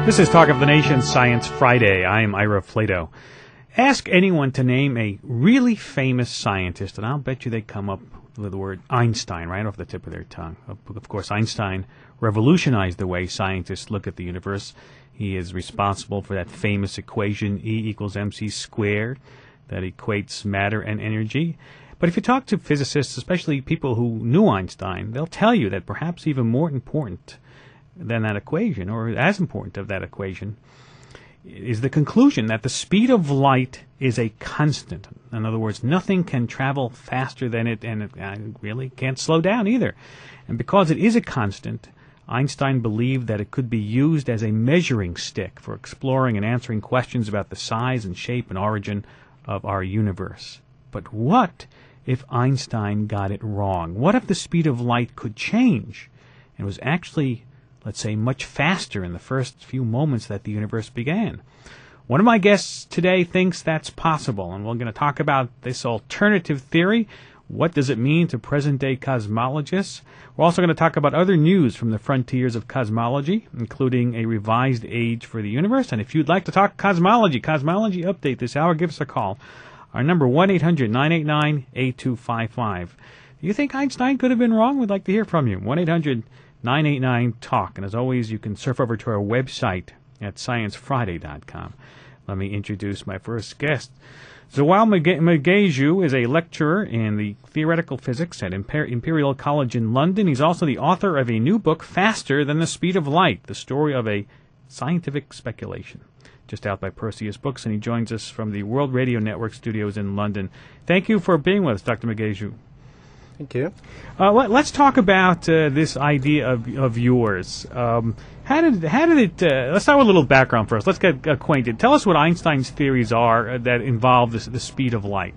This is Talk of the Nation Science Friday. I am Ira Flato. Ask anyone to name a really famous scientist, and I'll bet you they come up with the word Einstein right off the tip of their tongue. Of course, Einstein revolutionized the way scientists look at the universe. He is responsible for that famous equation E equals mc squared that equates matter and energy. But if you talk to physicists, especially people who knew Einstein, they'll tell you that perhaps even more important than that equation, or as important of that equation, is the conclusion that the speed of light is a constant. In other words, nothing can travel faster than it, and it really can't slow down either. And because it is a constant, Einstein believed that it could be used as a measuring stick for exploring and answering questions about the size and shape and origin of our universe. But what if Einstein got it wrong? What if the speed of light could change and was actually, let's say, much faster in the first few moments that the universe began? One of my guests today thinks that's possible, and we're going to talk about this alternative theory. What does it mean to present-day cosmologists? We're also going to talk about other news from the frontiers of cosmology, including a revised age for the universe. And if you'd like to talk cosmology update this hour, give us a call. Our number, 1-800-989-8255. Do you think Einstein could have been wrong? We'd like to hear from you. 1-800-989-TALK. And as always, you can surf over to our website at sciencefriday.com. Let me introduce my first guest. Zewail Meghaju is a lecturer in the theoretical physics at Imperial College in London. He's also the author of a new book, Faster Than the Speed of Light, the story of a scientific speculation, just out by Perseus Books, and he joins us from the World Radio Network studios in London. Thank you for being with us, Dr. Meghaju. Thank you. Let's talk about this idea of yours. How did it? Let's start with a little background first. Let's get acquainted. Tell us what Einstein's theories are that involve the speed of light.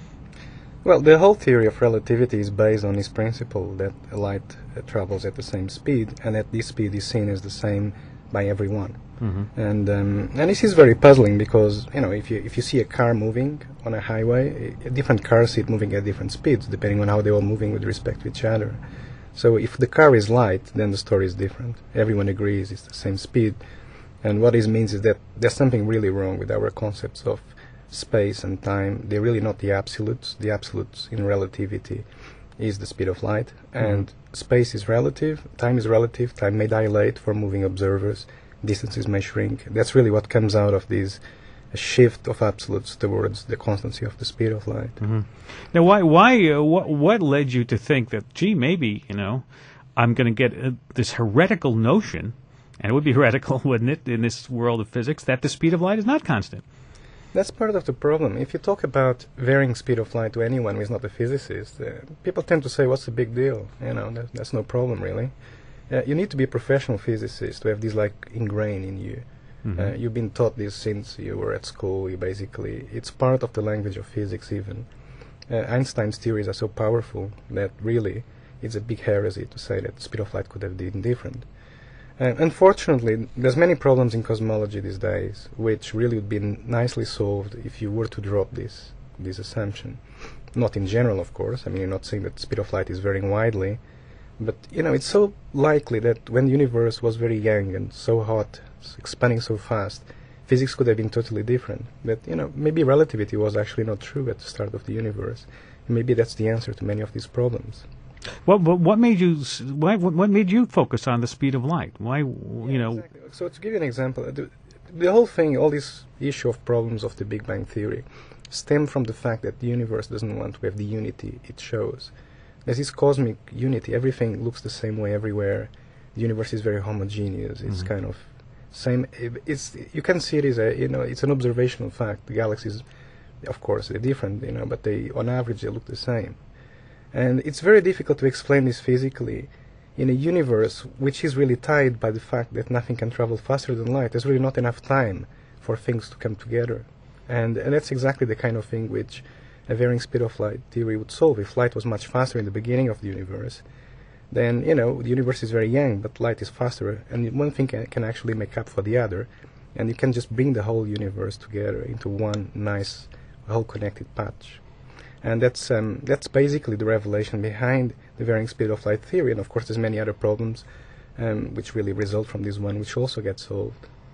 Well, the whole theory of relativity is based on this principle that light travels at the same speed, and that this speed is seen as the same by everyone. Mm-hmm. And this is very puzzling because, you know, if you see a car moving on a highway, different cars see it moving at different speeds depending on how they are moving with respect to each other. So if the car is light, then the story is different. Everyone agrees it's the same speed. And what this means is that there's something really wrong with our concepts of space and time. They're really not the absolutes. The absolutes in relativity is the speed of light. And space is relative, time may dilate for moving observers, distances may shrink. That's really what comes out of this shift of absolutes towards the constancy of the speed of light. Mm-hmm. Now, what led you to think that, gee, maybe, I'm going to get this heretical notion, and it would be heretical, wouldn't it, in this world of physics, that the speed of light is not constant? That's part of the problem. If you talk about varying speed of light to anyone who is not a physicist, people tend to say, what's the big deal? That's no problem, really. You need to be a professional physicist to have this, ingrained in you. Mm-hmm. You've been taught this since you were at school. It's part of the language of physics even. Einstein's theories are so powerful that really it's a big heresy to say that the speed of light could have been different. Unfortunately, there's many problems in cosmology these days, which really would be nicely solved if you were to drop this assumption. Not in general, of course. I mean, you're not saying that the speed of light is varying widely, but it's so likely that when the universe was very young and so hot, expanding so fast, physics could have been totally different. That maybe relativity was actually not true at the start of the universe. Maybe that's the answer to many of these problems. What made you focus on the speed of light? Why, Exactly. So to give you an example, the whole thing, all this issue of problems of the Big Bang Theory, stem from the fact that the universe doesn't want to have the unity it shows. There's this cosmic unity. Everything looks the same way everywhere. The universe is very homogeneous. It's kind of same. You can see it as it's an observational fact. The galaxies, of course, they're different, but on average they look the same. And it's very difficult to explain this physically in a universe which is really tied by the fact that nothing can travel faster than light. There's really not enough time for things to come together. And that's exactly the kind of thing which a varying speed of light theory would solve. If light was much faster in the beginning of the universe, then, the universe is very young, but light is faster, and one thing can actually make up for the other, and you can just bring the whole universe together into one nice, whole connected patch. And that's basically the revelation behind the varying speed of light theory. And of course, there's many other problems which really result from this one, which also get solved.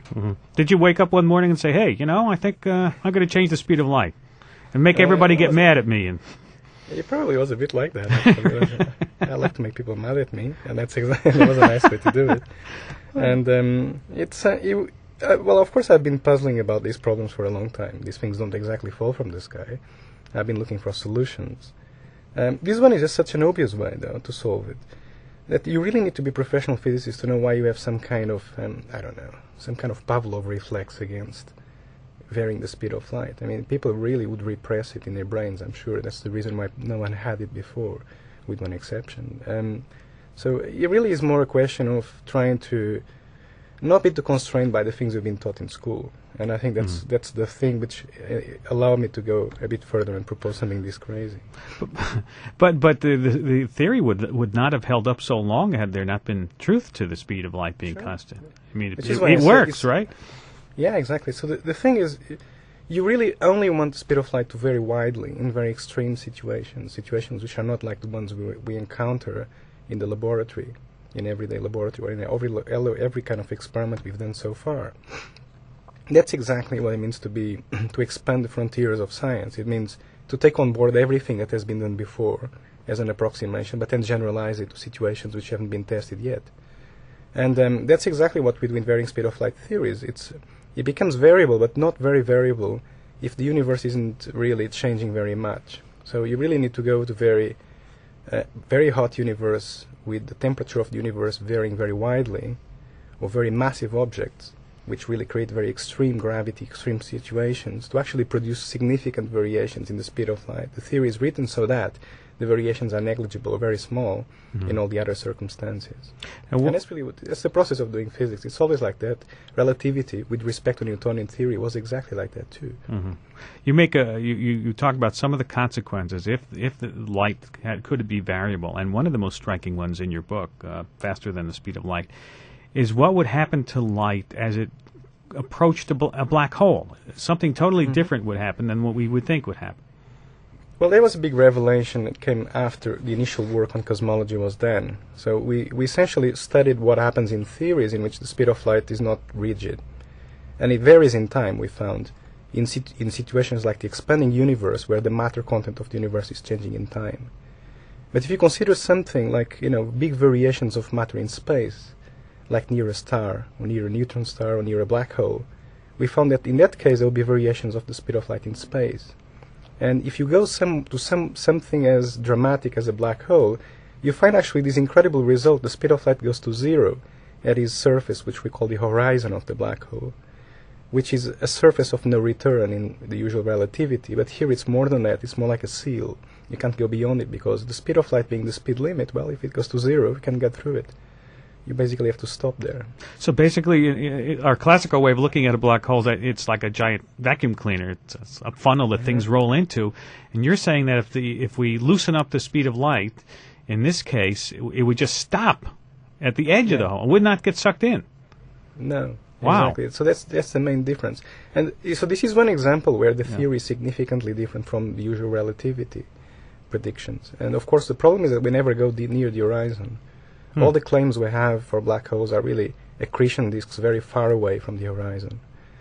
Did you wake up one morning and say, "Hey, I think I'm going to change the speed of light and make everybody get mad at me"? And it probably was a bit like that. Actually. I like to make people mad at me, and that was a nice way to do it. And well, of course, I've been puzzling about these problems for a long time. These things don't exactly fall from the sky. I've been looking for solutions. This one is just such an obvious way, though, to solve it, that you really need to be a professional physicist to know why you have some kind of, some kind of Pavlov reflex against varying the speed of light. I mean, people really would repress it in their brains, I'm sure. That's the reason why no one had it before, with one exception. So it really is more a question of trying to not be too constrained by the things we've been taught in school. And I think that's the thing which allowed me to go a bit further and propose something this crazy. But the theory would not have held up so long had there not been truth to the speed of light being constant. I mean, it works, right? Yeah, exactly. So the thing is, you really only want the speed of light to vary widely in very extreme situations which are not like the ones we encounter in the laboratory, in everyday laboratory, or in every kind of experiment we've done so far. That's exactly what it means to expand the frontiers of science. It means to take on board everything that has been done before as an approximation, but then generalize it to situations which haven't been tested yet. And that's exactly what we do in varying speed of light theories. It becomes variable, but not very variable if the universe isn't really changing very much. So you really need to go to very hot universe with the temperature of the universe varying very widely, or very massive objects, which really create very extreme gravity, extreme situations, to actually produce significant variations in the speed of light. The theory is written so that the variations are negligible or very small in all the other circumstances. And that's the process of doing physics. It's always like that. Relativity, with respect to Newtonian theory, was exactly like that too. You make you talk about some of the consequences if the light could be variable, and one of the most striking ones in your book, Faster Than the Speed of Light, is what would happen to light as it approached a black hole. Something totally different would happen than what we would think would happen. Well, there was a big revelation that came after the initial work on cosmology was done. So we essentially studied what happens in theories in which the speed of light is not rigid. And it varies in time, we found, in situations like the expanding universe, where the matter content of the universe is changing in time. But if you consider something like, big variations of matter in space, like near a star, or near a neutron star, or near a black hole, we found that in that case there will be variations of the speed of light in space. And if you go to something as dramatic as a black hole, you find actually this incredible result. The speed of light goes to zero at its surface, which we call the horizon of the black hole, which is a surface of no return in the usual relativity. But here it's more than that. It's more like a seal. You can't go beyond it, because the speed of light being the speed limit, well, if it goes to zero, you can't get through it. You basically have to stop there. So basically, our classical way of looking at a black hole is that it's like a giant vacuum cleaner. It's a funnel that things roll into. And you're saying that if we loosen up the speed of light, in this case, it would just stop at the edge of the hole. It would not get sucked in. No. Wow. Exactly. So that's the main difference. And so this is one example where the theory is significantly different from the usual relativity predictions. And of course, the problem is that we never go near the horizon. All the claims we have for black holes are really accretion disks very far away from the horizon.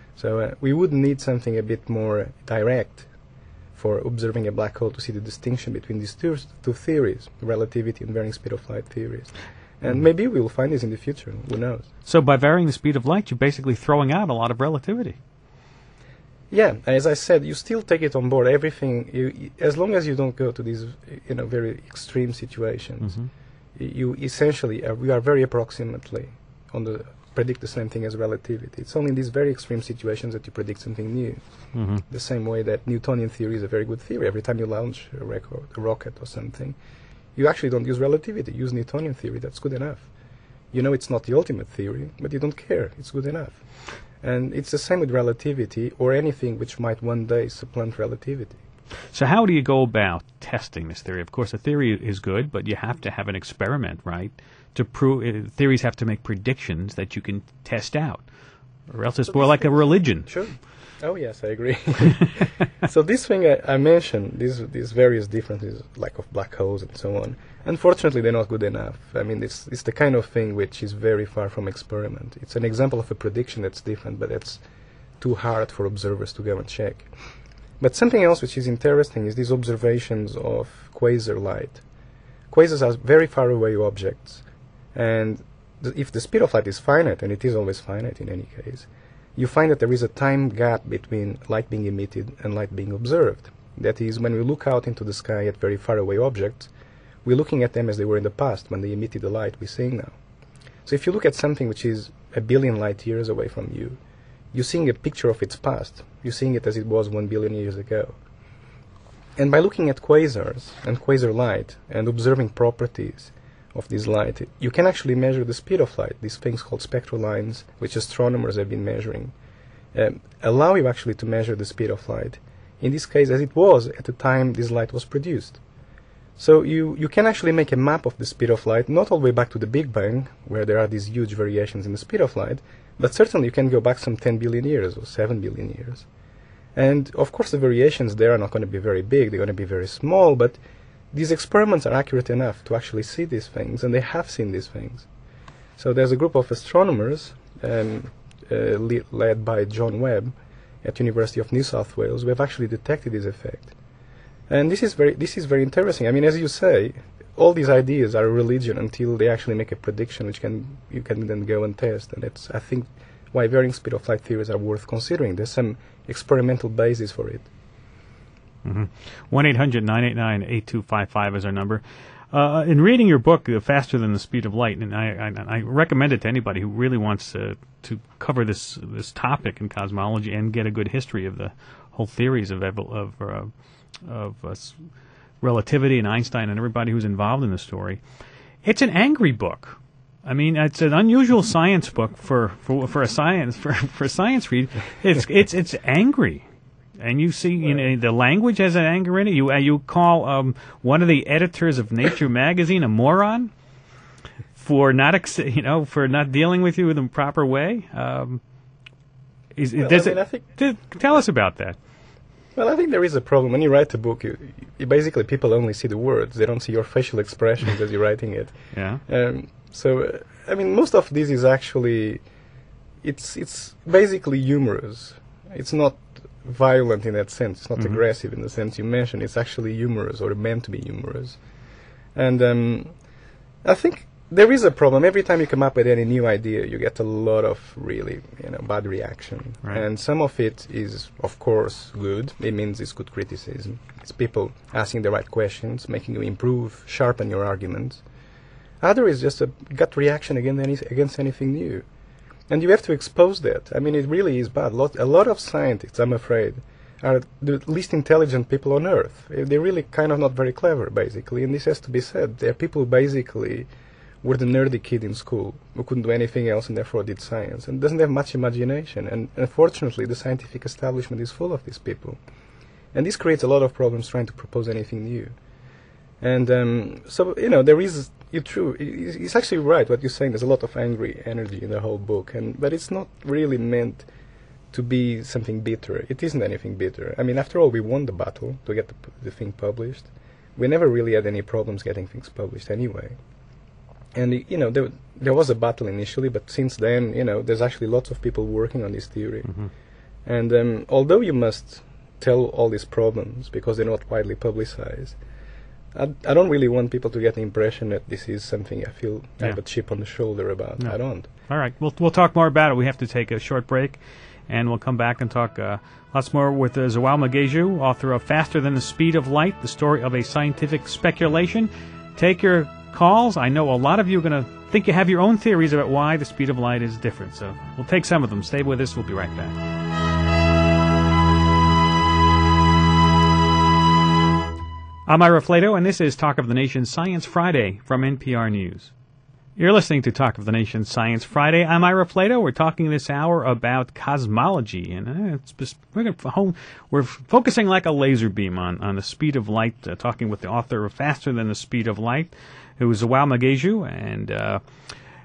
So we would need something a bit more direct for observing a black hole to see the distinction between these two theories, relativity and varying speed of light theories. And maybe we will find this in the future. Who knows? So by varying the speed of light, you're basically throwing out a lot of relativity. Yeah, as I said, you still take it on board. Everything, as long as you don't go to these, very extreme situations. You essentially we are very approximately predict the same thing as relativity. It's only in these very extreme situations that you predict something new. The same way that Newtonian theory is a very good theory. Every time you launch a rocket or something, you actually don't use relativity. You use Newtonian theory. That's good enough. It's not the ultimate theory, but you don't care. It's good enough. And it's the same with relativity or anything which might one day supplant relativity. So how do you go about testing this theory? Of course, a theory is good, but you have to have an experiment, right? To prove theories have to make predictions that you can test out, or else it's more like a religion. Sure. Oh yes, I agree. So this thing I mentioned, these various differences, like of black holes and so on, unfortunately they're not good enough. I mean, it's the kind of thing which is very far from experiment. It's an example of a prediction that's different, but it's too hard for observers to go and check. But something else which is interesting is these observations of quasar light. Quasars are very far away objects, and if the speed of light is finite, and it is always finite in any case, you find that there is a time gap between light being emitted and light being observed. That is, when we look out into the sky at very far away objects, we're looking at them as they were in the past, when they emitted the light we're seeing now. So if you look at something which is 1 billion light years away from you, you're seeing a picture of its past. You're seeing it as it was 1 billion years ago. And by looking at quasars and quasar light and observing properties of this light, you can actually measure the speed of light. These things called spectral lines, which astronomers have been measuring, allow you actually to measure the speed of light, in this case as it was at the time this light was produced. So you can actually make a map of the speed of light, not all the way back to the Big Bang, where there are these huge variations in the speed of light, but certainly you can go back some 10 billion years or 7 billion years. And of course the variations there are not going to be very big, they're going to be very small, but these experiments are accurate enough to actually see these things, and they have seen these things. So there's a group of astronomers led by John Webb at University of New South Wales who have actually detected this effect. And this is very interesting. I mean, as you say, all these ideas are a religion until they actually make a prediction which you can then go and test. And that's, I think, why varying speed of light theories are worth considering. There's some experimental basis for it. 1-800-989-8255 is our number. In reading your book, Faster Than the Speed of Light, and I recommend it to anybody who really wants to cover this topic in cosmology and get a good history of the whole theories of relativity and Einstein and everybody who's involved in the story. It's an angry book. I mean, it's an unusual science book for a science read. It's angry. And you see, the language has an anger in it. You call one of the editors of Nature magazine a moron for not dealing with you in the proper way. Tell us about that. Well, I think there is a problem when you write a book. You basically, people only see the words; they don't see your facial expressions as you're writing it. Yeah. So I mean, most of this is actually it's basically humorous. It's not violent in that sense. It's not aggressive in the sense you mentioned. It's actually humorous, or meant to be humorous. And I think there is a problem. Every time you come up with any new idea, you get a lot of really bad reaction. Right. And some of it is, of course, good. It means it's good criticism. It's people asking the right questions, making you improve, sharpen your arguments. Other is just a gut reaction against anything new. And you have to expose that. I mean, it really is bad. A lot of scientists, I'm afraid, are the least intelligent people on Earth. They're really kind of not very clever, basically. And this has to be said. They're people who basically were the nerdy kid in school who couldn't do anything else and therefore did science and doesn't have much imagination. And unfortunately, the scientific establishment is full of these people. And this creates a lot of problems trying to propose anything new. And there is... It's actually right what you're saying. There's a lot of angry energy in the whole book, but it's not really meant to be something bitter. It isn't anything bitter. I mean, after all, we won the battle to get the thing published. We never really had any problems getting things published anyway. And there was a battle initially, but since then, there's actually lots of people working on this theory. And although you must tell all these problems because they're not widely publicized, I don't really want people to get the impression that this is something I feel I have a chip on the shoulder about. No. I don't. All right. We'll talk more about it. We have to take a short break, and we'll come back and talk lots more with Zawal Magejou, author of Faster Than the Speed of Light, the story of a scientific speculation. Take your calls. I know a lot of you are going to think you have your own theories about why the speed of light is different, so we'll take some of them. Stay with us. We'll be right back. I'm Ira Flato, and this is Talk of the Nation Science Friday from NPR News. You're listening to Talk of the Nation Science Friday. I'm Ira Flato. We're talking this hour about cosmology, and we're focusing like a laser beam on the speed of light, talking with the author of Faster Than the Speed of Light, who is Zawal Magejou, and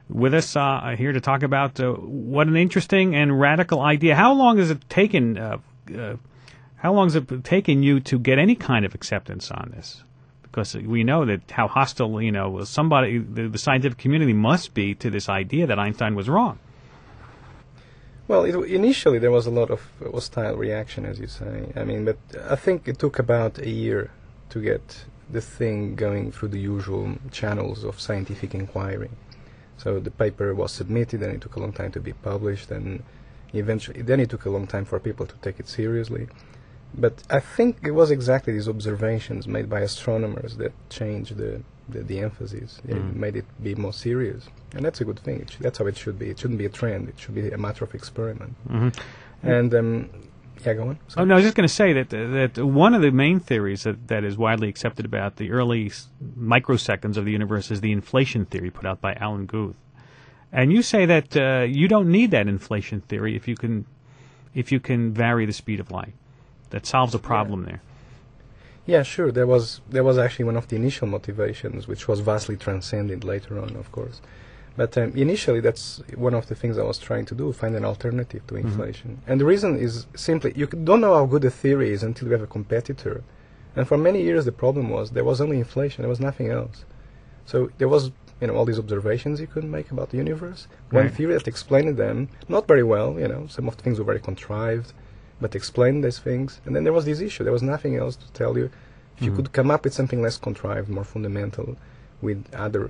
with us here to talk about what an interesting and radical idea. How long has it taken? How long has it taken you to get any kind of acceptance on this? Because we know that how hostile, somebody, the scientific community must be to this idea that Einstein was wrong. Well, initially there was a lot of hostile reaction, as you say. But I think it took about a year to get the thing going through the usual channels of scientific inquiry. So the paper was submitted, and it took a long time to be published, and eventually, then it took a long time for people to take it seriously. But I think it was exactly these observations made by astronomers that changed the emphasis. It made it be more serious. And that's a good thing. That's how it should be. It shouldn't be a trend. It should be a matter of experiment. And, go on. Sorry. Oh, no, I was just going to say that one of the main theories that is widely accepted about the early microseconds of the universe is the inflation theory put out by Alan Guth. And you say that you don't need that inflation theory if you can vary the speed of light. That solves a problem there. Yeah, sure. There was actually one of the initial motivations, which was vastly transcended later on, of course. But initially, that's one of the things I was trying to do, find an alternative to inflation. And the reason is simply, you don't know how good a theory is until you have a competitor. And for many years, the problem was there was only inflation. There was nothing else. So there was, all these observations you could make about the universe. One theory that explained them, not very well, some of the things were very contrived, but explained these things. And then there was this issue. There was nothing else to tell you. If you could come up with something less contrived, more fundamental, with other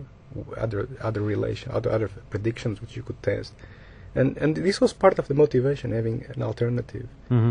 predictions which you could test, and this was part of the motivation, having an alternative.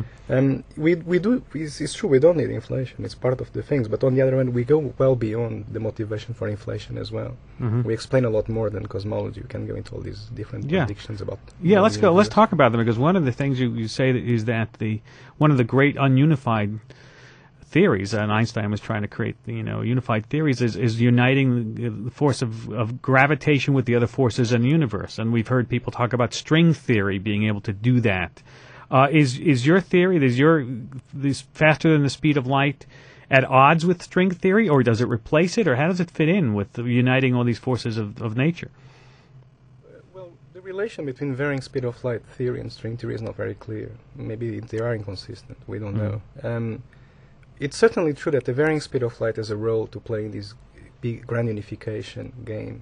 It's true, we don't need inflation. It's part of the things, but on the other hand, we go well beyond the motivation for inflation as well. We explain a lot more than cosmology. You can go into all these different predictions about. Yeah, let's go. Let's talk about them, because one of the things you say is that one of the great ununified theories, and Einstein was trying to create, unified theories, is uniting the force of gravitation with the other forces in the universe. And we've heard people talk about string theory being able to do that. Is your theory, this faster than the speed of light, at odds with string theory, or does it replace it, or how does it fit in with uniting all these forces of nature? Well, the relation between varying speed of light theory and string theory is not very clear. Maybe they are inconsistent. We don't know. It's certainly true that the varying speed of light has a role to play in this big grand unification game,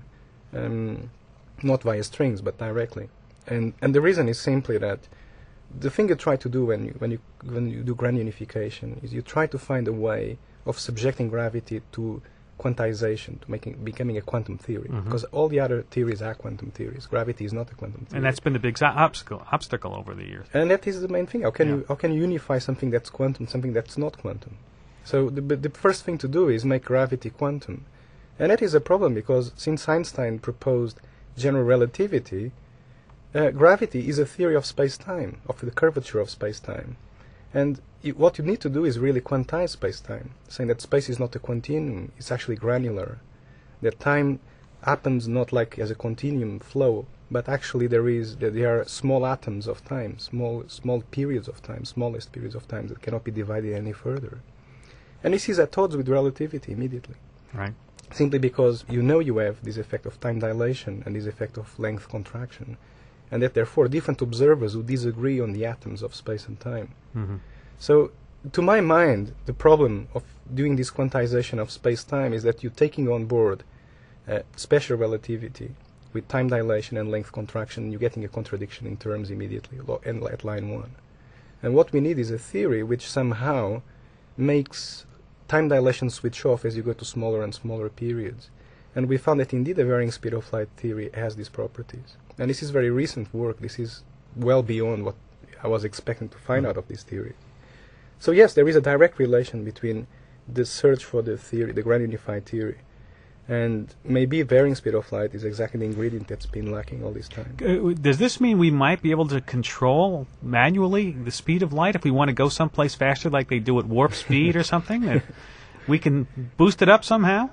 not via strings but directly. And the reason is simply that the thing you try to do when you do grand unification is you try to find a way of subjecting gravity to quantization, to becoming a quantum theory, because all the other theories are quantum theories. Gravity is not a quantum theory. And that's been the big obstacle over the years. And that is the main thing. How can you unify something that's quantum, something that's not quantum? So the first thing to do is make gravity quantum. And that is a problem, because since Einstein proposed general relativity, gravity is a theory of space-time, of the curvature of space-time. And what you need to do is really quantize space-time, saying that space is not a continuum, it's actually granular. That time happens not like as a continuum flow, but actually there are small atoms of time, small periods of time, smallest periods of time that cannot be divided any further. And this is at odds with relativity immediately. Right. Simply because you have this effect of time dilation and this effect of length contraction, and that therefore different observers who disagree on the atoms of space and time. So, to my mind, the problem of doing this quantization of space-time is that you're taking on board special relativity with time dilation and length contraction, and you're getting a contradiction in terms immediately at line 1. And what we need is a theory which somehow makes time dilation switch off as you go to smaller and smaller periods. And we found that indeed the varying speed of light theory has these properties. And this is very recent work. This is well beyond what I was expecting to find out of this theory. So yes, there is a direct relation between the search for the theory, the grand unified theory, and maybe varying speed of light is exactly the ingredient that's been lacking all this time. Does this mean we might be able to control manually the speed of light if we want to go someplace faster, like they do at warp speed or something? That we can boost it up somehow?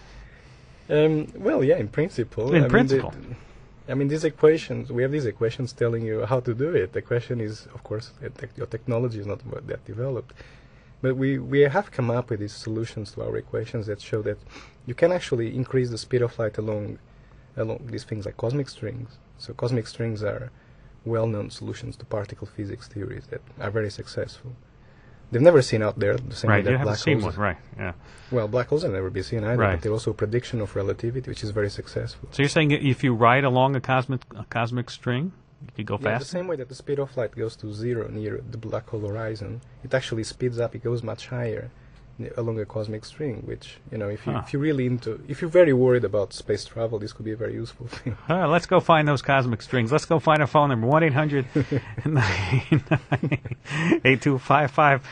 Well, yeah, in principle. These equations, we have these equations telling you how to do it. The question is, of course, your technology is not that developed. But we have come up with these solutions to our equations that show that you can actually increase the speed of light along along these things like cosmic strings. So cosmic strings are well-known solutions to particle physics theories that are very successful. They've never seen out there the same way Right, that you haven't black seen holes. one, right, yeah. Well, black holes have never been seen either, Right. but they're also a prediction of relativity, which is very successful. So you're saying if you ride along a cosmic string, you go Yeah, the fast? same way that the speed of light goes to zero near the black hole horizon, it actually speeds up. It goes much higher along a cosmic string. Which, you know, if you're very worried about space travel, this could be a very useful thing. Let's go find those cosmic strings. Let's go find a phone number 1-800-8255.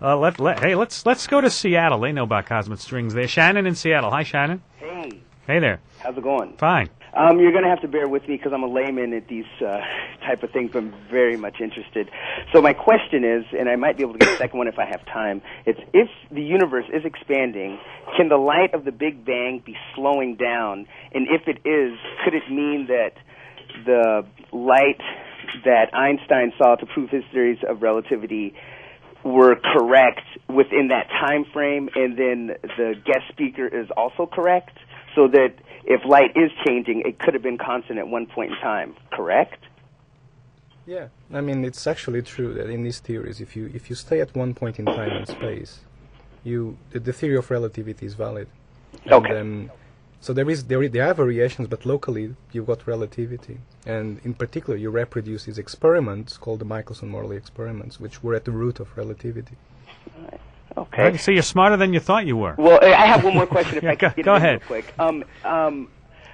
Let's go to Seattle. They know about cosmic strings there. Shannon in Seattle. Hi, Shannon. Hey, Hey there. how's it going? Fine. You're going to have to bear with me because I'm a layman at these type of things, but I'm very much interested. So my question is, and I might be able to get a second one if I have time, it's if the universe is expanding, can the light of the Big Bang be slowing down? And if it is, could it mean that the light that Einstein saw to prove his theories of relativity were correct within that time frame, and then the guest speaker is also correct, so that if light is changing, it could have been constant at one point in time, correct? Yeah, I mean, it's actually true that in these theories, if you stay at one point in time and space, the theory of relativity is valid. Okay. And, so there are variations, but locally you've got relativity, and in particular you reproduce these experiments called the Michelson-Morley experiments, which were at the root of relativity. Okay. So you're smarter than you thought you were. Well, I have one more question if Yeah, I could get go it in ahead. real quick. On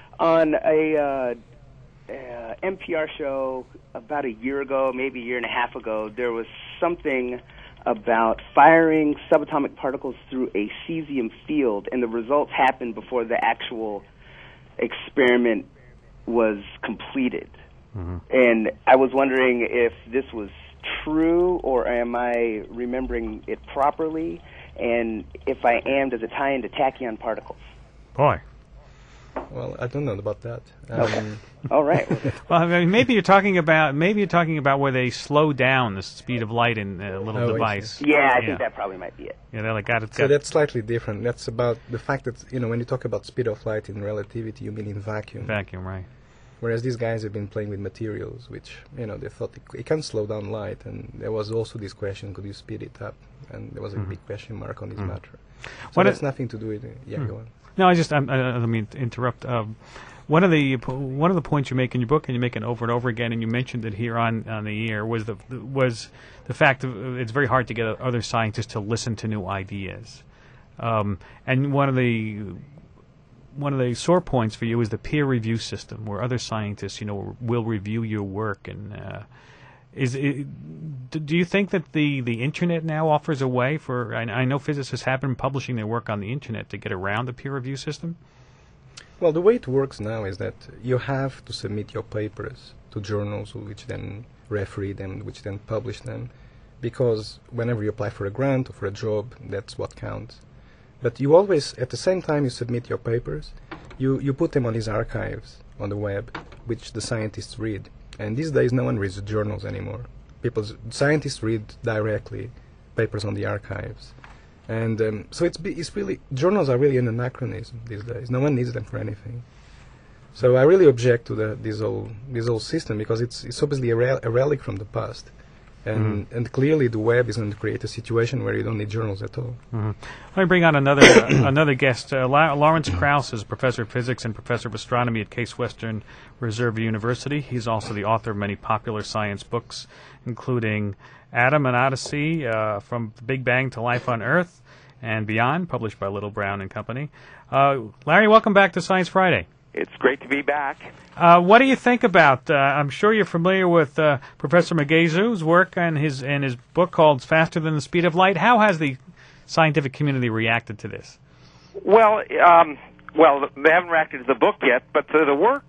a NPR show about a year ago, maybe a year and a half ago, there was something about firing subatomic particles through a cesium field, and the results happened before the actual experiment was completed. Mm-hmm. And I was wondering if this was true, or am I remembering it properly? And if I am, does it tie into tachyon particles? Boy. Well, I don't know about that. All right. Well, I mean, maybe you're talking about where they slow down the speed of light in a little I device. see. Yeah, I think that probably might be it. Yeah, they're like got it. So that's slightly different. That's about the fact that, when you talk about speed of light in relativity, you mean in vacuum. Vacuum, right? Whereas these guys have been playing with materials, which, they thought it can slow down light, and there was also this question, could you speed it up? And there was a big question mark on this matter. So that's nothing to do with it. Yeah, go on. No, I don't mean to interrupt. One of the points you make in your book, and you make it over and over again, and you mentioned it here on the air, was the fact that it's very hard to get other scientists to listen to new ideas. And one of the sore points for you is the peer review system, where other scientists, will review your work. And do you think that the internet now offers a way for? I know physicists have been publishing their work on the internet to get around the peer review system. Well, the way it works now is that you have to submit your papers to journals, which then referee them, which then publish them, because whenever you apply for a grant or for a job, that's what counts. But you always, at the same time you submit your papers, you put them on these archives on the web, which the scientists read. And these days no one reads the journals anymore. Scientists read directly papers on the archives. And so it's really, journals are really an anachronism these days. No one needs them for anything. So I really object to this whole system, because it's obviously a relic from the past. And clearly the web is going to create a situation where you don't need journals at all. Mm-hmm. Let me bring on another guest. Lawrence Krauss is a professor of physics and professor of astronomy at Case Western Reserve University. He's also the author of many popular science books, including Atom and Odyssey, From the Big Bang to Life on Earth and Beyond, published by Little Brown and Company. Larry, welcome back to Science Friday. It's great to be back. What do you think about? I'm sure you're familiar with Professor Magezu's work and his book called "Faster Than the Speed of Light." How has the scientific community reacted to this? Well, they haven't reacted to the book yet, but to the work,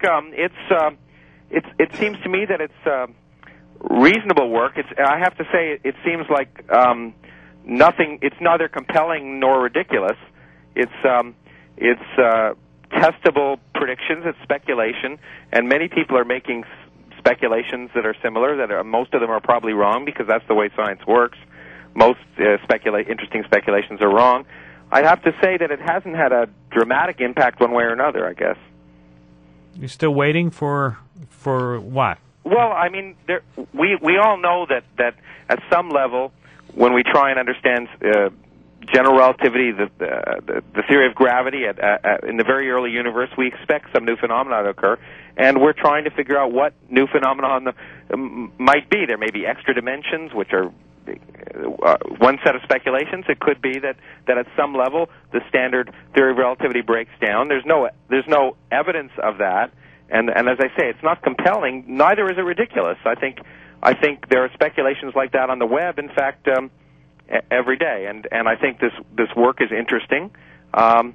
it seems to me that it's reasonable work. I have to say, it seems like nothing. It's neither compelling nor ridiculous. It's testable predictions. It's speculation, and many people are making speculations that are similar. Most of them are probably wrong, because that's the way science works. Most interesting speculations are wrong. I have to say that it hasn't had a dramatic impact one way or another, I guess. You're still waiting for what? Well, I mean, we all know that at some level, when we try and understand general relativity, the theory of gravity in the very early universe, we expect some new phenomena to occur, and we're trying to figure out what new phenomena might be. There may be extra dimensions, which are one set of speculations. It could be that at some level the standard theory of relativity breaks down. There's no evidence of that, and as I say, it's not compelling. Neither is it ridiculous. I think there are speculations like that on the web. In fact, every day, and I think this work is interesting, and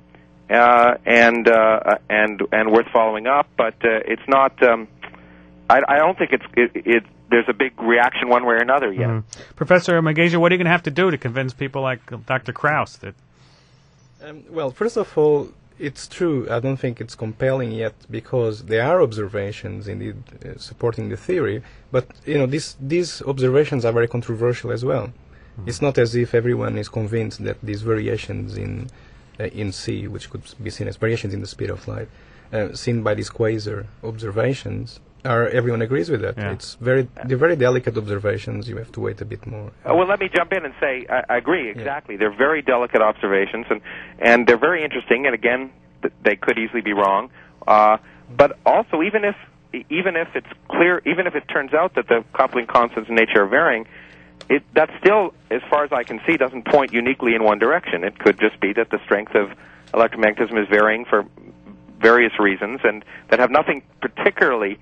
worth following up. But it's not. I don't think there's a big reaction one way or another yet. Mm-hmm. Professor Magaja, what are you going to have to do to convince people like Dr. Krauss that? Well, first of all, it's true. I don't think it's compelling yet because there are observations indeed supporting the theory, but these observations are very controversial as well. Mm-hmm. It's not as if everyone is convinced that these variations in C, which could be seen as variations in the speed of light, seen by these quasar observations, everyone agrees with that. Yeah. They're very delicate observations. You have to wait a bit more. Well, let me jump in and say I agree exactly. Yeah. They're very delicate observations, and they're very interesting. And again, they could easily be wrong. But also, even if it's clear, even if it turns out that the coupling constants in nature are varying, that still, as far as I can see, doesn't point uniquely in one direction. It could just be that the strength of electromagnetism is varying for various reasons, and that have nothing particularly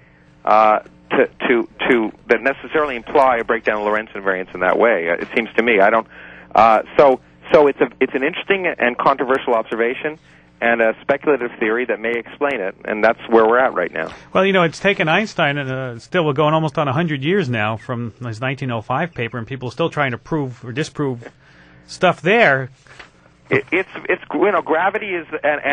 that necessarily imply a breakdown of Lorentz invariance in that way. It seems to me. I don't. So it's an interesting and controversial observation, and a speculative theory that may explain it, and that's where we're at right now. Well, it's taken Einstein, and still we're going almost on 100 years now from his 1905 paper, and people are still trying to prove or disprove stuff there. It's gravity is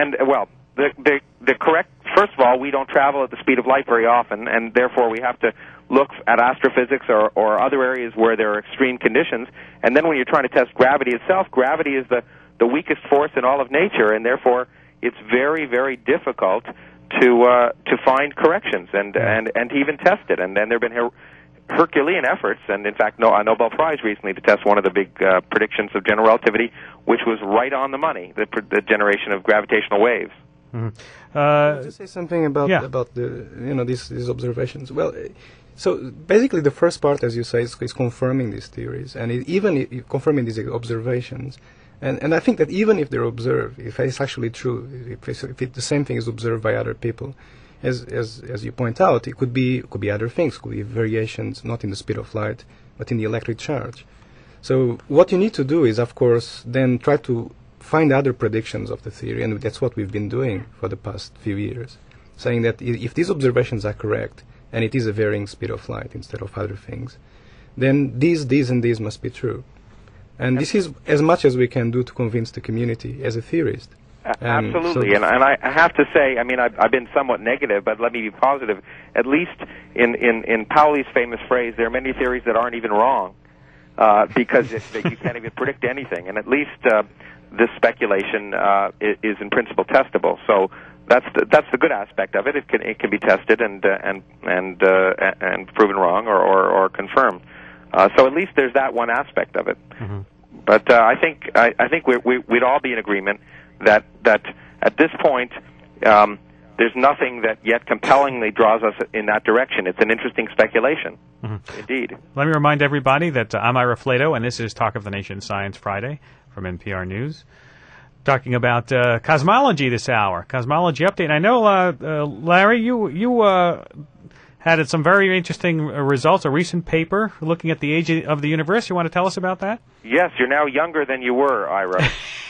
the correct. First of all, we don't travel at the speed of light very often, and therefore we have to look at astrophysics or other areas where there are extreme conditions. And then when you're trying to test gravity itself, gravity is the weakest force in all of nature, and therefore it's very, very difficult to find corrections and to even test it. And then there have been Herculean efforts, and in fact, a Nobel Prize recently to test one of the big predictions of general relativity, which was right on the money, the generation of gravitational waves. Mm-hmm. To say something about the these observations. Well, so basically the first part, as you say, is confirming these theories, and even confirming these observations. And I think that even if they're observed, if it's actually true, if the same thing is observed by other people, as you point out, it could be other things, could be variations not in the speed of light, but in the electric charge. So what you need to do is, of course, then try to find other predictions of the theory, and that's what we've been doing for the past few years, saying that if these observations are correct, and it is a varying speed of light instead of other things, then these, and these must be true. And this is as much as we can do to convince the community as a theorist. Absolutely, and I have to say, I mean, I've been somewhat negative, but let me be positive. At least in Pauli's famous phrase, there are many theories that aren't even wrong, because you can't even predict anything. And at least this speculation is in principle testable. So that's the good aspect of it. It can be tested and proven wrong or confirmed. So at least there's that one aspect of it. Mm-hmm. But I think we'd all be in agreement that at this point there's nothing that yet compellingly draws us in that direction. It's an interesting speculation, indeed. Let me remind everybody that I'm Ira Flato, and this is Talk of the Nation Science Friday from NPR News. Talking about cosmology this hour, cosmology update. And I know, Larry, you had some very interesting results, a recent paper looking at the age of the universe. You want to tell us about that? Yes, you're now younger than you were, Ira.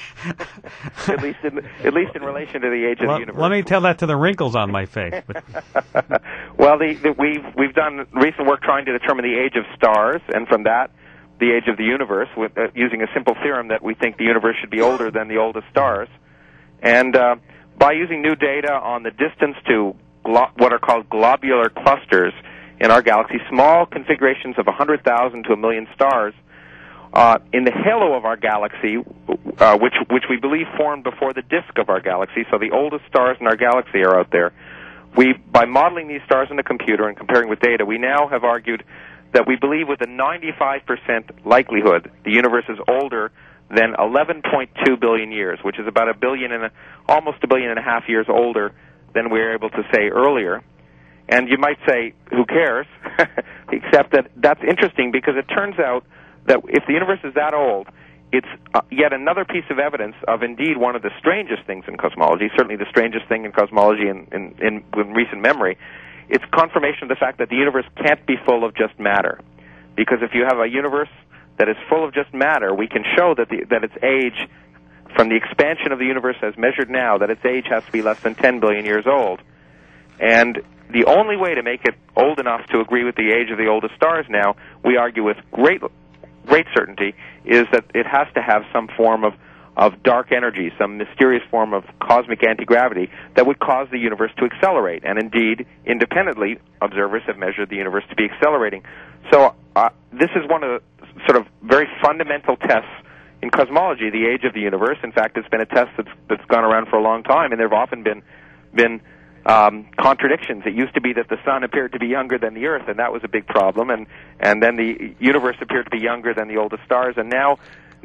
at least in relation to the age of the universe. Let me tell that to the wrinkles on my face. Well, we've done recent work trying to determine the age of stars, and from that, the age of the universe, with using a simple theorem that we think the universe should be older than the oldest stars. And by using new data on the distance to what are called globular clusters in our galaxy, small configurations of 100,000 to 1 million stars, in the halo of our galaxy, which we believe formed before the disk of our galaxy, so the oldest stars in our galaxy are out there, by modeling these stars in a computer and comparing with data, we now have argued that we believe with a 95% likelihood the universe is older than 11.2 billion years, which is about almost a billion and a half years older than we were able to say earlier. And you might say, who cares? Except that that's interesting because it turns out that if the universe is that old, it's yet another piece of evidence of indeed one of the strangest things in cosmology, certainly the strangest thing in cosmology in recent memory. It's confirmation of the fact that the universe can't be full of just matter. Because if you have a universe that is full of just matter, we can show that its age, from the expansion of the universe as measured now, that its age has to be less than 10 billion years old. And the only way to make it old enough to agree with the age of the oldest stars now, we argue with great certainty, is that it has to have some form of dark energy, some mysterious form of cosmic anti-gravity that would cause the universe to accelerate. And indeed, independently, observers have measured the universe to be accelerating. So this is one of the sort of very fundamental tests in cosmology, the age of the universe. In fact, it's been a test that's gone around for a long time, and there have often been contradictions. It used to be that the sun appeared to be younger than the Earth, and that was a big problem, and then the universe appeared to be younger than the oldest stars, and now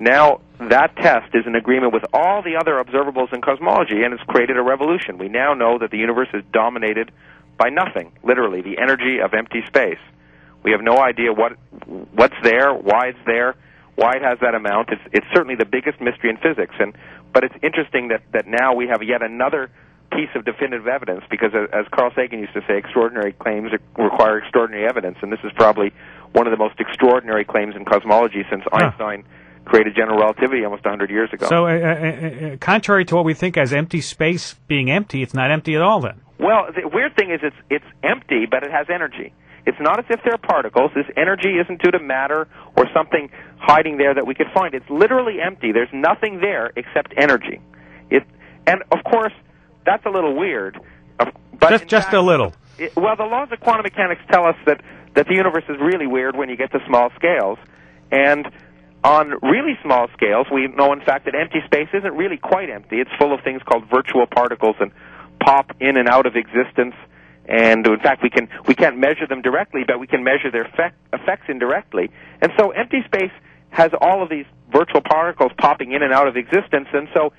that test is in agreement with all the other observables in cosmology, and it's created a revolution. We now know that the universe is dominated by nothing, literally, the energy of empty space. We have no idea what's there, why it's there, why it has that amount. It's certainly the biggest mystery in physics, but it's interesting that now we have yet another piece of definitive evidence, because as Carl Sagan used to say, extraordinary claims require extraordinary evidence, and this is probably one of the most extraordinary claims in cosmology since Einstein created general relativity almost 100 years ago. So, contrary to what we think as empty space being empty, it's not empty at all then? Well, the weird thing is it's empty, but it has energy. It's not as if there are particles. This energy isn't due to matter or something hiding there that we could find. It's literally empty. There's nothing there except energy. And, of course, that's a little weird. But just a little. Well, the laws of quantum mechanics tell us that the universe is really weird when you get to small scales. And on really small scales, we know, in fact, that empty space isn't really quite empty. It's full of things called virtual particles and pop in and out of existence. And, in fact, we can't measure them directly, but we can measure their effects indirectly. And so empty space has all of these virtual particles popping in and out of existence. And so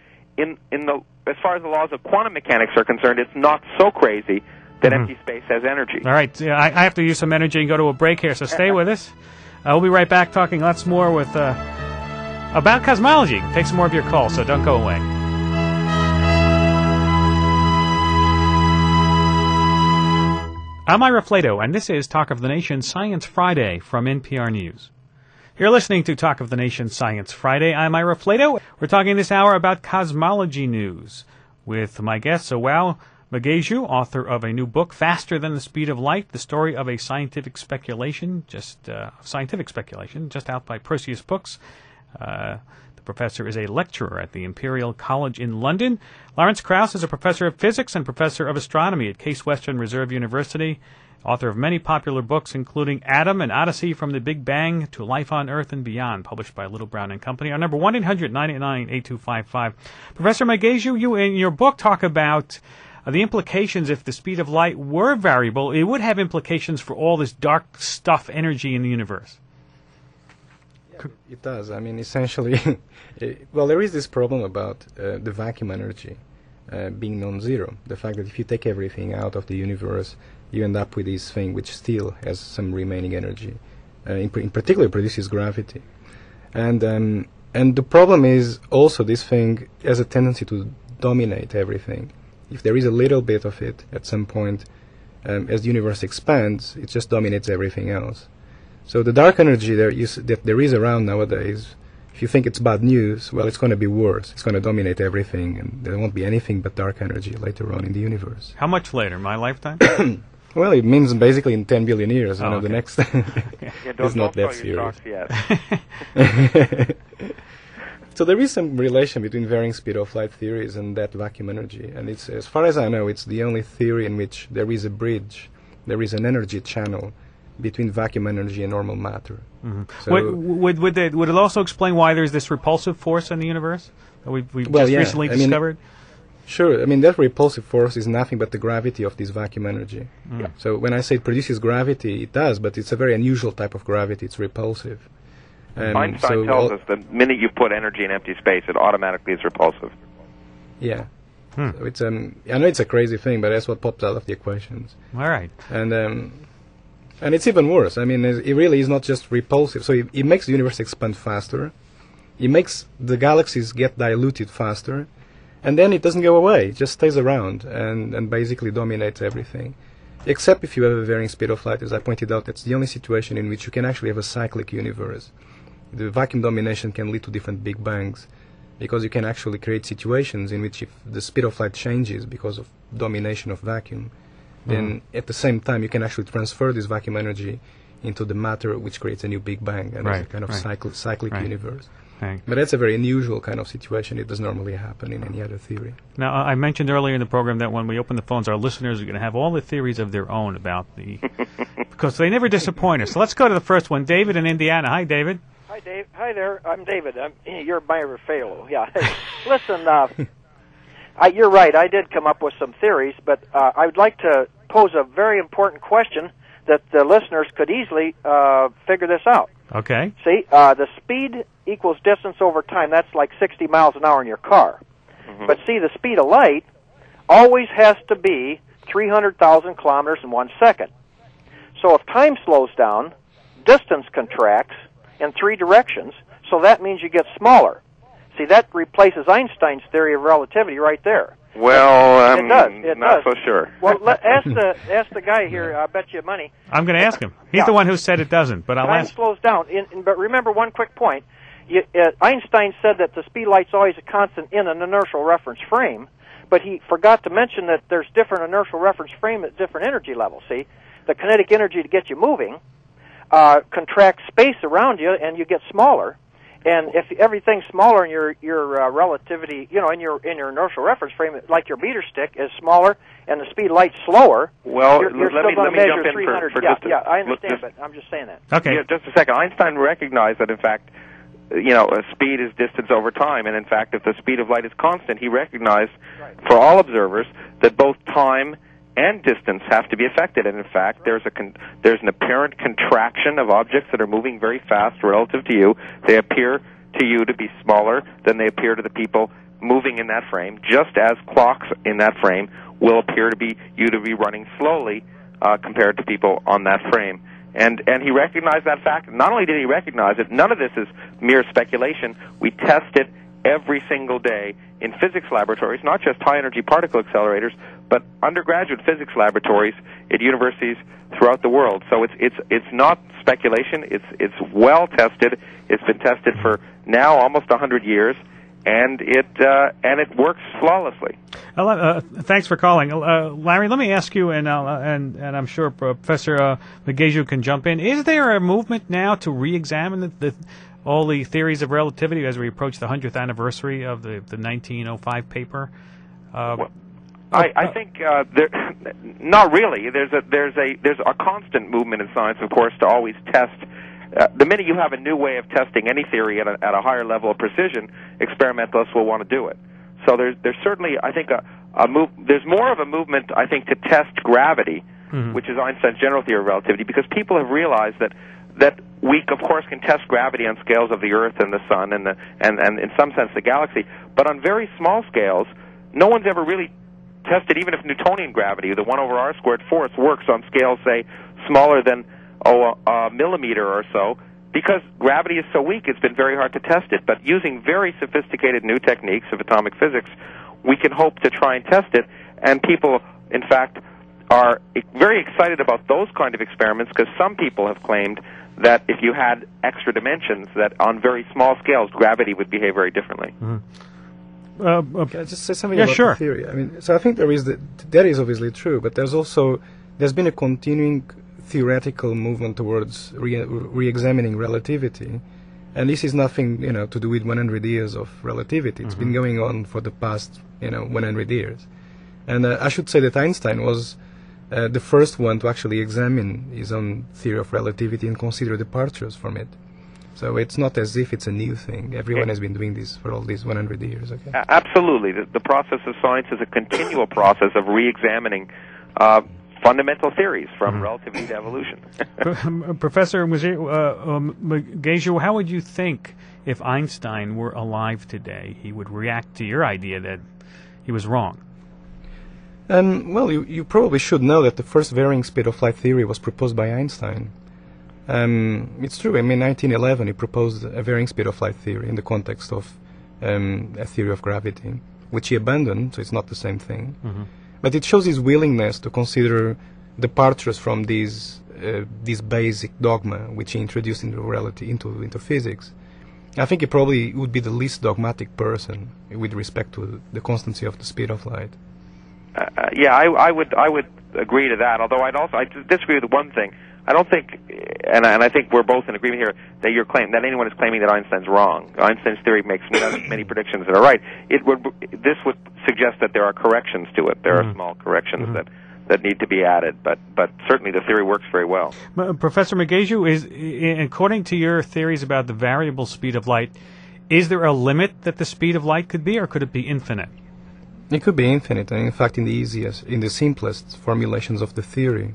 as far as the laws of quantum mechanics are concerned, it's not so crazy that empty space has energy. All right. I have to use some energy and go to a break here, so stay with us. We'll be right back talking lots more about cosmology. Take some more of your calls, so don't go away. I'm Ira Flato, and this is Talk of the Nation Science Friday from NPR News. You're listening to Talk of the Nation Science Friday. I'm Ira Flato. We're talking this hour about cosmology news with my guest, Sewao Mageju, author of a new book, Faster Than the Speed of Light, the story of a scientific speculation, just out by Perseus Books. The professor is a lecturer at the Imperial College in London. Lawrence Krauss is a professor of physics and professor of astronomy at Case Western Reserve University, author of many popular books, including Atom, An Odyssey from the Big Bang to Life on Earth and Beyond, published by Little Brown and Company. Our number 1-800-989-8255. Professor Mageju, you in your book talk about the implications. If the speed of light were variable, it would have implications for all this dark stuff energy in the universe. Yeah, it does. I mean, essentially, there is this problem about the vacuum energy being non-zero. The fact that if you take everything out of the universe, you end up with this thing which still has some remaining energy. In particular, produces gravity. And the problem is also this thing has a tendency to dominate everything. If there is a little bit of it at some point, as the universe expands, it just dominates everything else. So the dark energy that there is around nowadays, if you think it's bad news, well, it's going to be worse. It's going to dominate everything, and there won't be anything but dark energy later on in the universe. How much later? My lifetime? Well, it means basically in 10 billion years. Okay. The next is not that serious. So there is some relation between varying speed of light theories and that vacuum energy. And it's, as far as I know, it's the only theory in which there is a bridge, there is an energy channel between vacuum energy and normal matter. Mm-hmm. So would it also explain why there's this repulsive force in the universe that we've recently discovered? Sure. I mean, that repulsive force is nothing but the gravity of this vacuum energy. Mm. So when I say it produces gravity, it does, but it's a very unusual type of gravity. It's repulsive. Einstein tells us the minute you put energy in empty space, it automatically is repulsive. Yeah. So it's I know it's a crazy thing, but that's what pops out of the equations. All right. And it's even worse. I mean, it really is not just repulsive. So it makes the universe expand faster. It makes the galaxies get diluted faster. And then it doesn't go away. It just stays around and basically dominates everything. Except if you have a varying speed of light. As I pointed out, that's the only situation in which you can actually have a cyclic universe. The vacuum domination can lead to different big bangs, because you can actually create situations in which if the speed of light changes because of domination of vacuum, then at the same time you can actually transfer this vacuum energy into the matter, which creates a new big bang, and it's a kind of cyclic universe. Right. But that's a very unusual kind of situation. It doesn't normally happen in any other theory. Now, I mentioned earlier in the program that when we open the phones, our listeners are going to have all the theories of their own about the... because they never disappoint us. So let's go to the first one. David in Indiana. Hi, David. Hi, Dave. Hi there. I'm David. You're Myra Falo. Yeah. Hey, listen, you're right. I did come up with some theories, but I would like to pose a very important question that the listeners could easily figure this out. Okay. See, the speed equals distance over time. That's like 60 miles an hour in your car. Mm-hmm. But see, the speed of light always has to be 300,000 kilometers in 1 second. So if time slows down, distance contracts in three directions, so that means you get smaller. See, that replaces Einstein's theory of relativity right there. Well, it does. It not does. so sure. Well, ask the guy here. I bet you money. I'm going to ask him. He's the one who said it doesn't, but I'll time ask. Time slows down. But remember one quick point. Einstein said that the speed of light's always a constant in an inertial reference frame, but he forgot to mention that there's different inertial reference frame at different energy levels. See, the kinetic energy to get you moving contracts space around you, and you get smaller. And if everything's smaller in your relativity, in your inertial reference frame, like your meter stick is smaller and the speed of light's slower. Well, you're let still me going to measure jump in 300. for Yeah, I understand, but I'm just saying that. Okay. Yeah, just a second. Einstein recognized that, in fact, speed is distance over time, and in fact, if the speed of light is constant, he recognized for all observers that both time and distance have to be affected, and in fact, there's an apparent contraction of objects that are moving very fast relative to you. They appear to you to be smaller than they appear to the people moving in that frame, just as clocks in that frame will appear to be running slowly compared to people on that frame. And he recognized that fact. Not only did he recognize it, none of this is mere speculation. We test it every single day in physics laboratories, not just high-energy particle accelerators, but undergraduate physics laboratories at universities throughout the world. So it's not speculation. It's well tested. It's been tested for now almost 100 years, and it works flawlessly. Thanks for calling, Larry. Let me ask you, and I'm sure Professor Legeju can jump in. Is there a movement now to re-examine all the theories of relativity as we approach the 100th anniversary of the 1905 paper? I think not really. There's a constant movement in science, of course, to always test. The minute you have a new way of testing any theory at a higher level of precision, experimentalists will want to do it. So there's certainly, I think, there's more of a movement, I think, to test gravity, which is Einstein's general theory of relativity, because people have realized that we, of course, can test gravity on scales of the Earth and the Sun and in some sense the galaxy, but on very small scales, no one's ever really tested even if Newtonian gravity, the 1 over r squared force, works on scales, say, smaller than a millimeter or so. Because gravity is so weak, it's been very hard to test it. But using very sophisticated new techniques of atomic physics, we can hope to try and test it. And people, in fact, are very excited about those kind of experiments, because some people have claimed that if you had extra dimensions, that on very small scales, gravity would behave very differently. Can I just say something about sure. the theory? I mean, so I think that is obviously true, but there's been a continuing theoretical movement towards re-examining relativity, and this is nothing to do with 100 years of relativity. It's been going on for the past 100 years, and I should say that Einstein was the first one to actually examine his own theory of relativity and consider departures from it. So it's not as if it's a new thing. Everyone has been doing this for all these 100 years. Okay. Absolutely. The process of science is a continual process of re-examining fundamental theories from relativity to evolution. Professor Magejo, how would you think if Einstein were alive today, he would react to your idea that he was wrong? Well, you probably should know that the first varying speed of light theory was proposed by Einstein. It's true. I mean, 1911, he proposed a varying speed of light theory in the context of a theory of gravity, which he abandoned, so it's not the same thing. Mm-hmm. But it shows his willingness to consider departures from this basic dogma which he introduced into physics. I think he probably would be the least dogmatic person with respect to the constancy of the speed of light. I would agree to that. Although I disagree with one thing. I don't think, and I think we're both in agreement here, that anyone is claiming that Einstein's wrong. Einstein's theory makes many predictions that are right. This would suggest that there are corrections to it. There are small corrections that need to be added, but certainly the theory works very well. Professor Magejo, according to your theories about the variable speed of light, is there a limit that the speed of light could be, or could it be infinite? It could be infinite, and in fact, in the simplest formulations of the theory.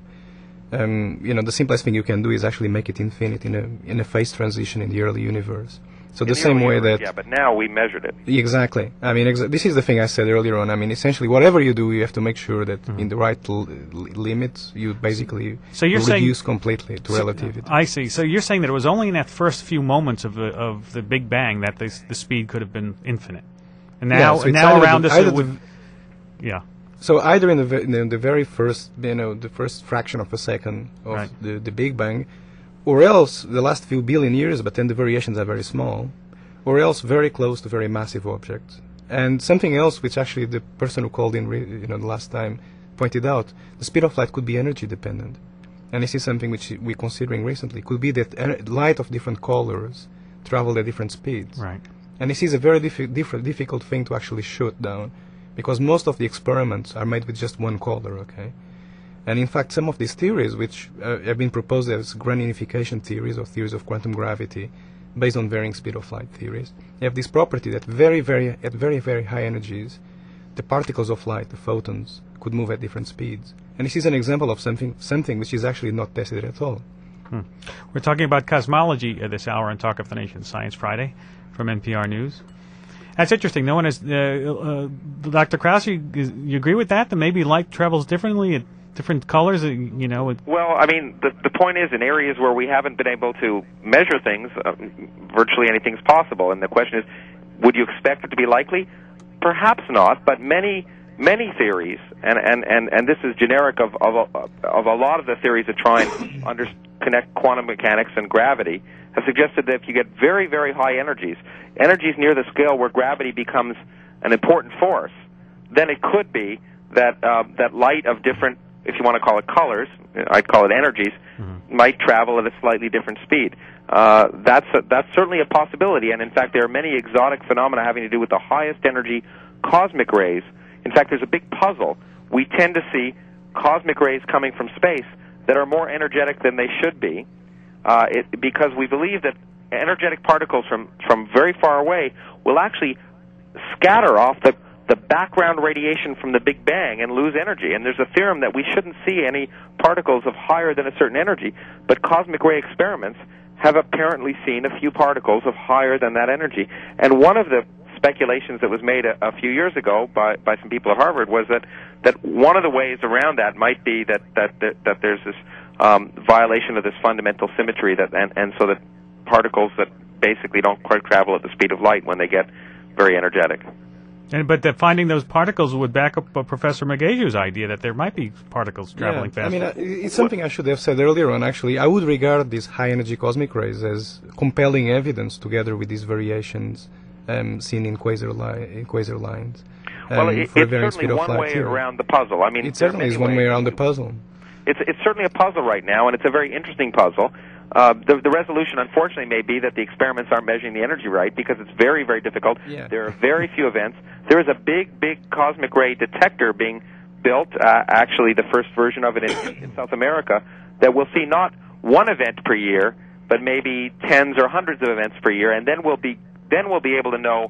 The simplest thing you can do is actually make it infinite in a phase transition in the early universe. So the same way that... Yeah, but now we measured it. Exactly. I mean, this is the thing I said earlier on. I mean, essentially, whatever you do, you have to make sure that in the right limits, you basically reduce completely to relativity. I see. So you're saying that it was only in that first few moments of the Big Bang that the speed could have been infinite. And now, around us, it would... Yeah. So either in the very first, the first fraction of a second of the Big Bang, or else the last few billion years, but then the variations are very small, or else very close to very massive objects. And something else, which actually the person who called in, the last time pointed out, the speed of light could be energy dependent. And this is something which we're considering recently. It could be that light of different colors travel at different speeds. Right. And this is a very difficult thing to actually shoot down, because most of the experiments are made with just one color, okay? And in fact, some of these theories, which have been proposed as grand unification theories or theories of quantum gravity, based on varying speed of light theories, have this property that at very, very high energies, the particles of light, the photons, could move at different speeds. And this is an example of something which is actually not tested at all. We're talking about cosmology this hour on Talk of the Nation Science Friday from NPR News. That's interesting. No one has... Dr. Krause, you agree with that? That maybe light travels differently at different colors? Well, I mean, the point is, in areas where we haven't been able to measure things, virtually anything's possible. And the question is, would you expect it to be likely? Perhaps not, but many theories, and this is generic of a lot of the theories that try and connect quantum mechanics and gravity, have suggested that if you get very, very high energies near the scale where gravity becomes an important force, then it could be that that light of different, if you want to call it colors, I'd call it energies, might travel at a slightly different speed. That's certainly a possibility, and in fact there are many exotic phenomena having to do with the highest energy cosmic rays. In fact, there's a big puzzle. We tend to see cosmic rays coming from space that are more energetic than they should be, because we believe that energetic particles from very far away will actually scatter off the background radiation from the Big Bang and lose energy. And there's a theorem that we shouldn't see any particles of higher than a certain energy, but cosmic ray experiments have apparently seen a few particles of higher than that energy. And one of the speculations that was made a few years ago by some people at Harvard was that one of the ways around that might be that there's this violation of this fundamental symmetry, and so that particles that basically don't quite travel at the speed of light when they get very energetic. But finding those particles would back up Professor Magejo's idea that there might be particles traveling faster. I mean, it's something I should have said earlier on, actually. I would regard these high-energy cosmic rays as compelling evidence together with these variations seen in quasar lines. Well, it's certainly one way around the puzzle. I mean, it certainly is one way around the puzzle. It's certainly a puzzle right now, and it's a very interesting puzzle. The resolution, unfortunately, may be that the experiments aren't measuring the energy right, because it's very, very difficult. Yeah. There are very few events. There is a big cosmic ray detector being built, actually the first version of it in South America, that will see not one event per year, but maybe tens or hundreds of events per year, and then we'll be able to know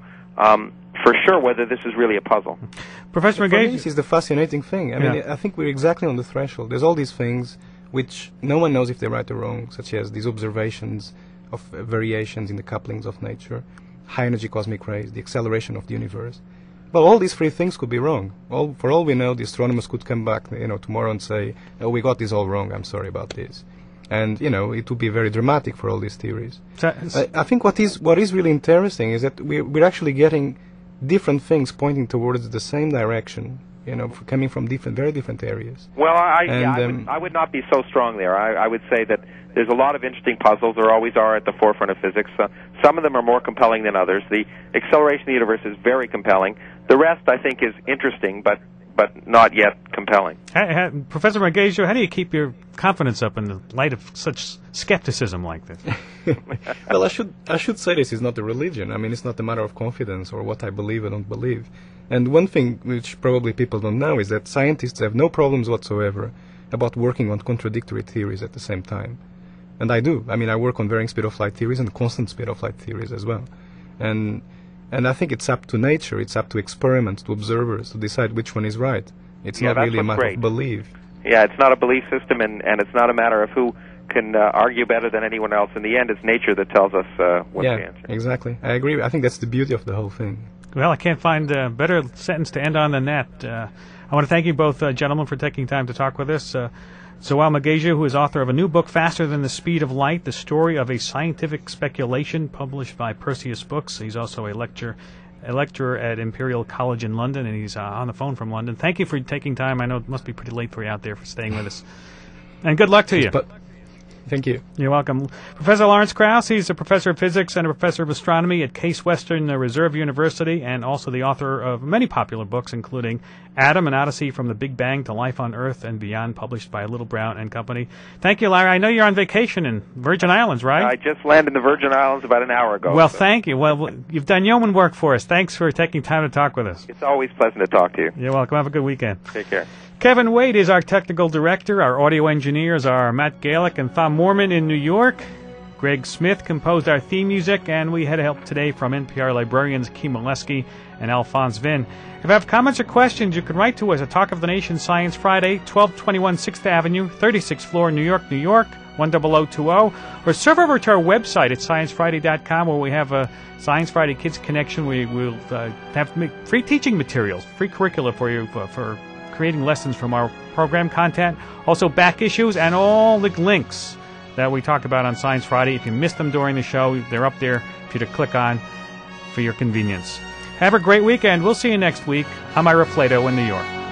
for sure whether this is really a puzzle. Professor For me, Magagia. this is the fascinating thing. I mean, I think we're exactly on the threshold. There's all these things which no one knows if they're right or wrong, such as these observations of variations in the couplings of nature, high-energy cosmic rays, the acceleration of the universe. Well, all these three things could be wrong. For all we know, the astronomers could come back, tomorrow and say, "Oh, we got this all wrong. I'm sorry about this." And it would be very dramatic for all these theories. I think what is really interesting is that we're actually getting different things pointing towards the same direction. Coming from very different areas. Well, I would not be so strong there. I would say that there's a lot of interesting puzzles. There always are at the forefront of physics. Some of them are more compelling than others. The acceleration of the universe is very compelling. The rest, I think, is interesting, but not yet compelling. Professor Magagia, how do you keep your confidence up in the light of such skepticism like this? Well, I should say this is not a religion. I mean, it's not a matter of confidence or what I believe or don't believe. And one thing which probably people don't know is that scientists have no problems whatsoever about working on contradictory theories at the same time. And I do. I mean, I work on varying speed of light theories and constant speed of light theories as well. And I think it's up to nature, it's up to experiments, to observers, to decide which one is right. It's not really a matter of belief. Yeah, it's not a belief system, and it's not a matter of who can argue better than anyone else. In the end, it's nature that tells us what's the answer. Yeah, exactly. I agree. I think that's the beauty of the whole thing. Well, I can't find a better sentence to end on than that. I want to thank you both, gentlemen, for taking time to talk with us. Zoal Magagia, who is author of a new book, Faster Than the Speed of Light, the story of a scientific speculation, published by Perseus Books. He's also a lecturer at Imperial College in London, and he's on the phone from London. Thank you for taking time. I know it must be pretty late for you out there for staying with us. And good luck to you. Thank you. You're welcome. Professor Lawrence Krauss, he's a professor of physics and a professor of astronomy at Case Western Reserve University, and also the author of many popular books, including Adam, An Odyssey from the Big Bang to Life on Earth and Beyond, published by Little Brown and Company. Thank you, Larry. I know you're on vacation in Virgin Islands, right? I just landed in the Virgin Islands about an hour ago. Well, thank you. Well, you've done yeoman work for us. Thanks for taking time to talk with us. It's always pleasant to talk to you. You're welcome. Have a good weekend. Take care. Kevin Wade is our technical director. Our audio engineers are Matt Galick and Thom Moorman in New York. Greg Smith composed our theme music, and we had help today from NPR librarians Kim Molesky and Alphonse Vin. If you have comments or questions, you can write to us at Talk of the Nation Science Friday, 1221 6th Avenue, 36th floor, New York, New York, 10020, or serve over to our website at sciencefriday.com, where we have a Science Friday Kids Connection. We will have free teaching materials, free curricula for you for creating lessons from our program content, also back issues and all the links that we talk about on Science Friday. If you missed them during the show, they're up there for you to click on for your convenience. Have a great weekend. We'll see you next week. I'm Ira Flato in New York.